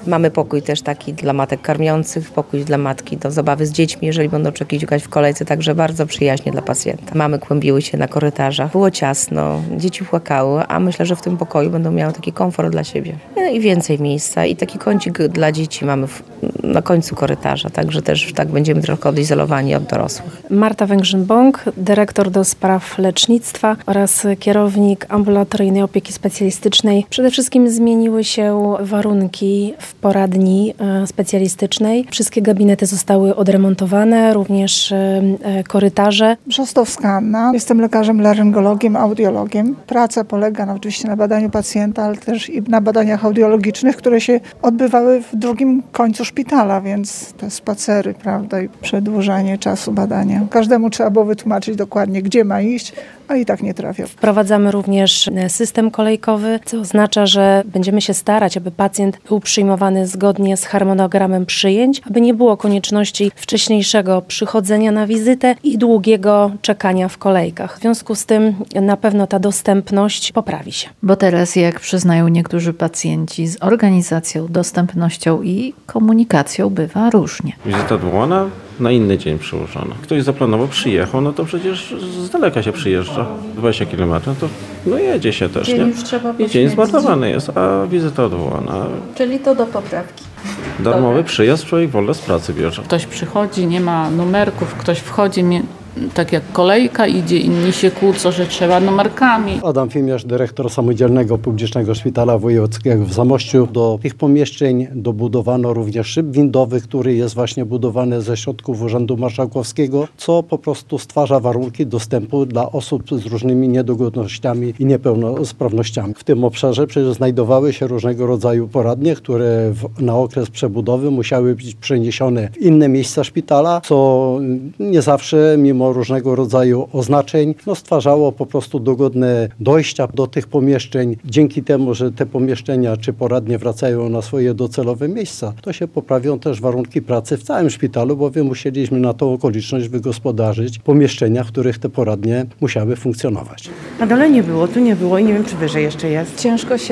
Mamy pokój też taki dla matek karmiących, pokój dla matki do zabawy z dziećmi, jeżeli będą oczekiwać w kolejce, także bardzo przyjaźnie dla pacjenta. Mamy kłębiły się na korytarzach, było ciasno, dzieci płakały, a myślę, że w tym pokoju będą miały taki komfort dla siebie. I więcej miejsca i taki kącik dla dzieci mamy na końcu korytarza, także też tak będziemy trochę odizolowani od dorosłych. Marta Węgrzyn-Bąk, dyrektor do spraw lecznictwa oraz kierownik ambulatoryjnej opieki specjalistycznej. Przede wszystkim zmieniły się warunki w poradni specjalistycznej. Wszystkie gabinety zostały odremontowane, również korytarze. Brzostowska Anna. Jestem lekarzem laryngologiem, audiologiem. Praca polega oczywiście na badaniu pacjenta, ale też i na badaniach audiologicznych, które się odbywały w drugim końcu szpitala, więc te spacery, prawda, i przedłużanie czasu badania. Każdemu trzeba było wytłumaczyć dokładnie, gdzie ma iść, a i tak nie trafiał. Wprowadzamy również system kolejkowy, co oznacza, że będziemy się starać, aby pacjent był przyjmowany zgodnie z harmonogramem przyjęć, aby nie było konieczności wcześniejszego przychodzenia na wizytę i długiego czekania w kolejkach. W związku z tym na pewno ta dostępność poprawi się. Bo teraz, jak przyznają niektórzy pacjenci, z organizacją, dostępnością i komunikacją bywa różnie. Wizyta dłona na inny dzień przełożona. Ktoś zaplanował, przyjechał, no to przecież z daleka się przyjeżdża. 20 km, to jedzie się też, Dzień nie? już trzeba I dzień zmarnowany jest, a wizyta odwołana. Czyli to do poprawki. Darmowy przyjazd, człowiek wolno z pracy bierze. Ktoś przychodzi, nie ma numerków, ktoś wchodzi, tak jak kolejka idzie, inni się kłócą, że trzeba numerkami. Adam Fimiarz, dyrektor Samodzielnego Publicznego Szpitala Wojewódzkiego w Zamościu. Do tych pomieszczeń dobudowano również szyb windowy, który jest właśnie budowany ze środków Urzędu Marszałkowskiego, co po prostu stwarza warunki dostępu dla osób z różnymi niedogodnościami i niepełnosprawnościami. W tym obszarze przecież znajdowały się różnego rodzaju poradnie, które na okres przebudowy musiały być przeniesione w inne miejsca szpitala, co nie zawsze, mimo różnego rodzaju oznaczeń, stwarzało po prostu dogodne dojścia do tych pomieszczeń. Dzięki temu, że te pomieszczenia czy poradnie wracają na swoje docelowe miejsca, to się poprawią też warunki pracy w całym szpitalu, bowiem musieliśmy na tą okoliczność wygospodarzyć pomieszczenia, w których te poradnie musiały funkcjonować. Na dole nie było, tu nie było i nie wiem, czy wyżej jeszcze jest. Ciężko się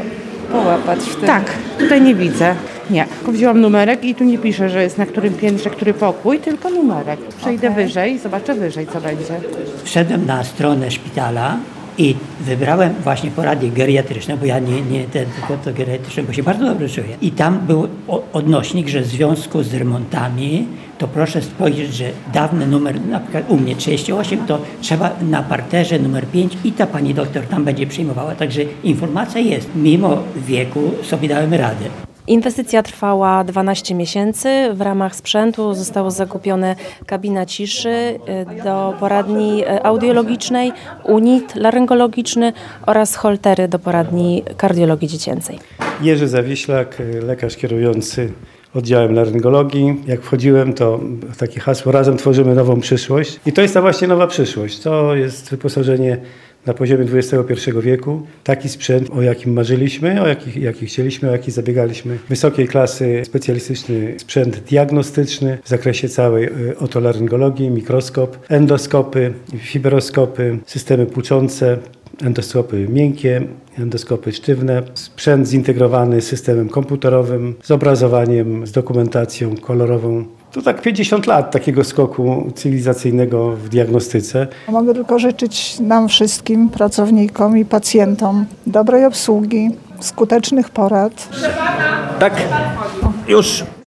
połapać w tym. Tak, tutaj nie widzę. Nie, tylko wzięłam numerek i tu nie pisze, że jest na którym piętrze, który pokój, tylko numerek. Przejdę wyżej, zobaczę wyżej, co będzie. Wszedłem na stronę szpitala i wybrałem właśnie poradnię geriatryczną, bo ja tylko to geriatryczne, bo się bardzo dobrze czuję. I tam był odnośnik, że w związku z remontami, to proszę spojrzeć, że dawny numer, na przykład u mnie 38, to trzeba na parterze numer 5 i ta pani doktor tam będzie przyjmowała. Także informacja jest. Mimo wieku sobie dałem radę. Inwestycja trwała 12 miesięcy. W ramach sprzętu zostało zakupione kabina ciszy do poradni audiologicznej, unit laryngologiczny oraz holtery do poradni kardiologii dziecięcej. Jerzy Zawiślak, lekarz kierujący oddziałem laryngologii. Jak wchodziłem, to takie hasło: razem tworzymy nową przyszłość. I to jest ta właśnie nowa przyszłość. To jest wyposażenie na poziomie XXI wieku. Taki sprzęt, o jakim marzyliśmy, jaki chcieliśmy, o jaki zabiegaliśmy. Wysokiej klasy specjalistyczny sprzęt diagnostyczny w zakresie całej otolaryngologii, mikroskop, endoskopy, fibroskopy, systemy płuczące, endoskopy miękkie, endoskopy sztywne, sprzęt zintegrowany z systemem komputerowym, z obrazowaniem, z dokumentacją kolorową. To tak 50 lat takiego skoku cywilizacyjnego w diagnostyce. Mogę tylko życzyć nam wszystkim, pracownikom i pacjentom dobrej obsługi, skutecznych porad. Tak, już.